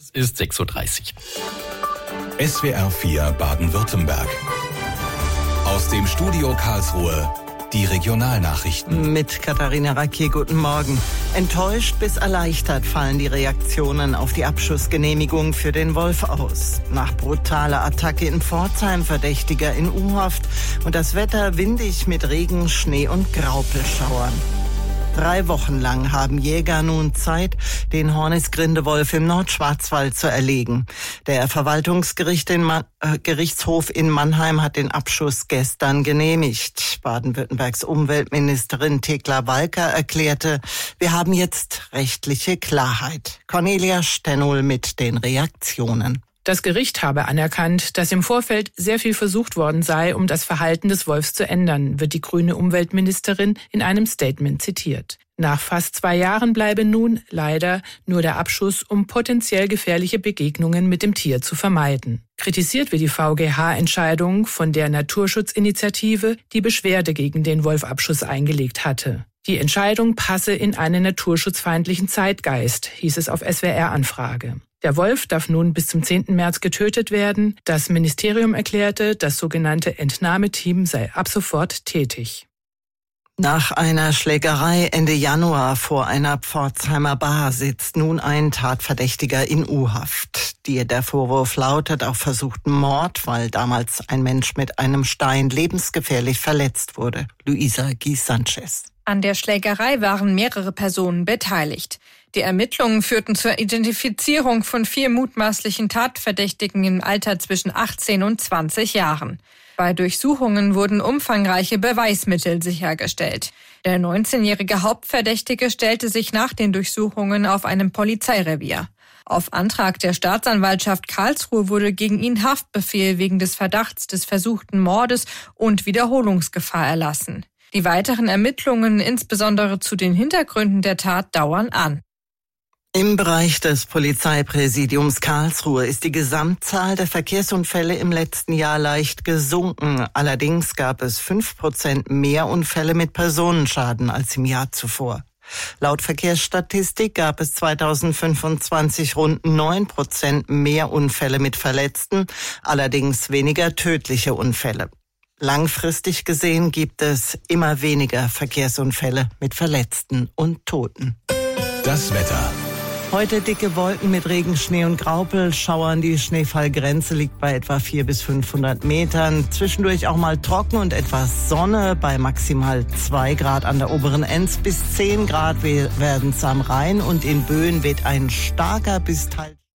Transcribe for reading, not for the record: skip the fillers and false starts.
Es ist 6:30 Uhr. SWR 4 Baden-Württemberg. Aus dem Studio Karlsruhe die Regionalnachrichten. Mit Katharina Rakier, guten Morgen. Enttäuscht bis erleichtert fallen die Reaktionen auf die Abschussgenehmigung für den Wolf aus. Nach brutaler Attacke in Pforzheim, Verdächtiger in U-Haft und das Wetter windig mit Regen, Schnee und Graupelschauern. 3 Wochen lang haben Jäger nun Zeit, den Hornisgrindewolf im Nordschwarzwald zu erlegen. Der Gerichtshof in Mannheim hat den Abschuss gestern genehmigt. Baden-Württembergs Umweltministerin Thekla Walker erklärte, wir haben jetzt rechtliche Klarheit. Cornelia Stennol mit den Reaktionen. Das Gericht habe anerkannt, dass im Vorfeld sehr viel versucht worden sei, um das Verhalten des Wolfs zu ändern, wird die grüne Umweltministerin in einem Statement zitiert. Nach fast 2 Jahren bleibe nun leider nur der Abschuss, um potenziell gefährliche Begegnungen mit dem Tier zu vermeiden. Kritisiert wird die VGH-Entscheidung von der Naturschutzinitiative, die Beschwerde gegen den Wolfabschuss eingelegt hatte. Die Entscheidung passe in einen naturschutzfeindlichen Zeitgeist, hieß es auf SWR-Anfrage. Der Wolf darf nun bis zum 10. März getötet werden. Das Ministerium erklärte, das sogenannte Entnahmeteam sei ab sofort tätig. Nach einer Schlägerei Ende Januar vor einer Pforzheimer Bar sitzt nun ein Tatverdächtiger in U-Haft. Der Vorwurf lautet auf versuchten Mord, weil damals ein Mensch mit einem Stein lebensgefährlich verletzt wurde. Luisa Guy-Sanchez. An der Schlägerei waren mehrere Personen beteiligt. Die Ermittlungen führten zur Identifizierung von 4 mutmaßlichen Tatverdächtigen im Alter zwischen 18 und 20 Jahren. Bei Durchsuchungen wurden umfangreiche Beweismittel sichergestellt. Der 19-jährige Hauptverdächtige stellte sich nach den Durchsuchungen auf einem Polizeirevier. Auf Antrag der Staatsanwaltschaft Karlsruhe wurde gegen ihn Haftbefehl wegen des Verdachts des versuchten Mordes und Wiederholungsgefahr erlassen. Die weiteren Ermittlungen, insbesondere zu den Hintergründen der Tat, dauern an. Im Bereich des Polizeipräsidiums Karlsruhe ist die Gesamtzahl der Verkehrsunfälle im letzten Jahr leicht gesunken. Allerdings gab es 5% mehr Unfälle mit Personenschaden als im Jahr zuvor. Laut Verkehrsstatistik gab es 2025 rund 9% mehr Unfälle mit Verletzten, allerdings weniger tödliche Unfälle. Langfristig gesehen gibt es immer weniger Verkehrsunfälle mit Verletzten und Toten. Das Wetter. Heute dicke Wolken mit Regen, Schnee und Graupelschauern. Die Schneefallgrenze liegt bei etwa 400 bis 500 Metern. Zwischendurch auch mal trocken und etwas Sonne bei maximal 2 Grad an der oberen Enz. Bis 10 Grad werden es am Rhein und in Böen weht ein starker bis teils